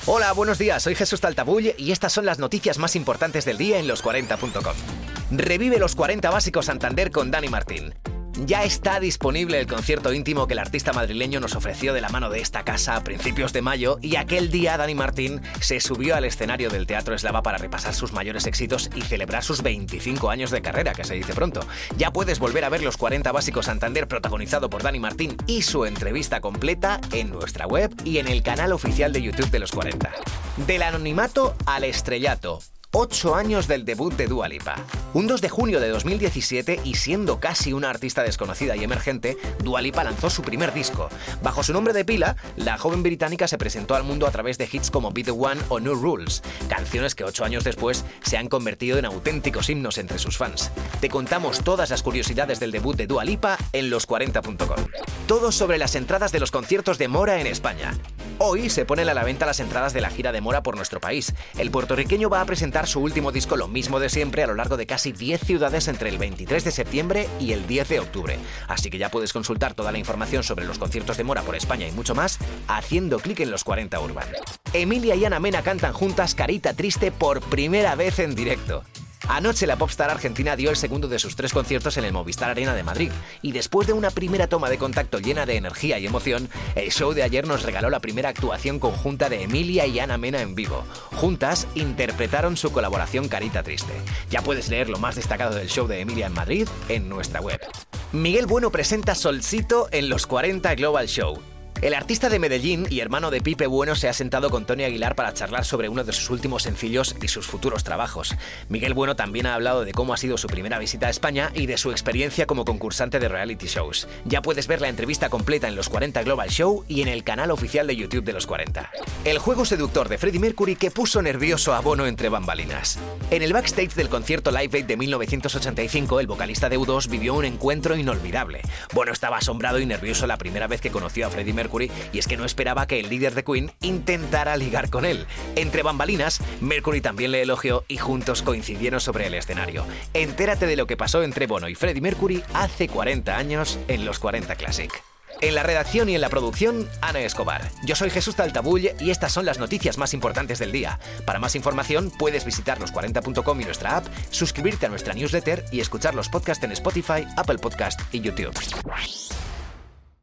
Hola, buenos días, soy Jesús Taltabull y estas son las noticias más importantes del día en los40.com. Revive los 40 Básicos Santander con Dani Martín. Ya está disponible el concierto íntimo que el artista madrileño nos ofreció de la mano de esta casa a principios de mayo, y aquel día Dani Martín se subió al escenario del Teatro Eslava para repasar sus mayores éxitos y celebrar sus 25 años de carrera, que se dice pronto. Ya puedes volver a ver los 40 Básicos Santander protagonizado por Dani Martín y su entrevista completa en nuestra web y en el canal oficial de YouTube de los 40. Del anonimato al estrellato. 8 años del debut de Dua Lipa. Un 2 de junio de 2017, y siendo casi una artista desconocida y emergente, Dua Lipa lanzó su primer disco. Bajo su nombre de pila, la joven británica se presentó al mundo a través de hits como Be The One o New Rules, canciones que 8 años después se han convertido en auténticos himnos entre sus fans. Te contamos todas las curiosidades del debut de Dua Lipa en los40.com. Todo sobre las entradas de los conciertos de Mora en España. Hoy se ponen a la venta las entradas de la gira de Mora por nuestro país. El puertorriqueño va a presentar su último disco Lo Mismo de Siempre a lo largo de casi 10 ciudades entre el 23 de septiembre y el 10 de octubre. Así que ya puedes consultar toda la información sobre los conciertos de Mora por España y mucho más haciendo clic en los 40 Urban. Emilia y Ana Mena cantan juntas Carita Triste por primera vez en directo. Anoche la popstar argentina dio el segundo de sus 3 conciertos en el Movistar Arena de Madrid, y después de una primera toma de contacto llena de energía y emoción, el show de ayer nos regaló la primera actuación conjunta de Emilia y Ana Mena en vivo. Juntas interpretaron su colaboración Carita Triste. Ya puedes leer lo más destacado del show de Emilia en Madrid en nuestra web. Miguel Bueno presenta Solcito en los 40 Global Show. El artista de Medellín y hermano de Pipe Bueno se ha sentado con Tony Aguilar para charlar sobre uno de sus últimos sencillos y sus futuros trabajos. Miguel Bueno también ha hablado de cómo ha sido su primera visita a España y de su experiencia como concursante de reality shows. Ya puedes ver la entrevista completa en los 40 Global Show y en el canal oficial de YouTube de los 40. El juego seductor de Freddie Mercury que puso nervioso a Bono entre bambalinas. En el backstage del concierto Live Aid de 1985, el vocalista de U2 vivió un encuentro inolvidable. Bono estaba asombrado y nervioso la primera vez que conoció a Freddie Mercury, y es que no esperaba que el líder de Queen intentara ligar con él. Entre bambalinas, Mercury también le elogió y juntos coincidieron sobre el escenario. Entérate de lo que pasó entre Bono y Freddie Mercury hace 40 años en los 40 Classic. En la redacción y en la producción, Ana Escobar. Yo soy Jesús Taltabull y estas son las noticias más importantes del día. Para más información puedes visitar los40.com y nuestra app, suscribirte a nuestra newsletter y escuchar los podcasts en Spotify, Apple Podcast y YouTube.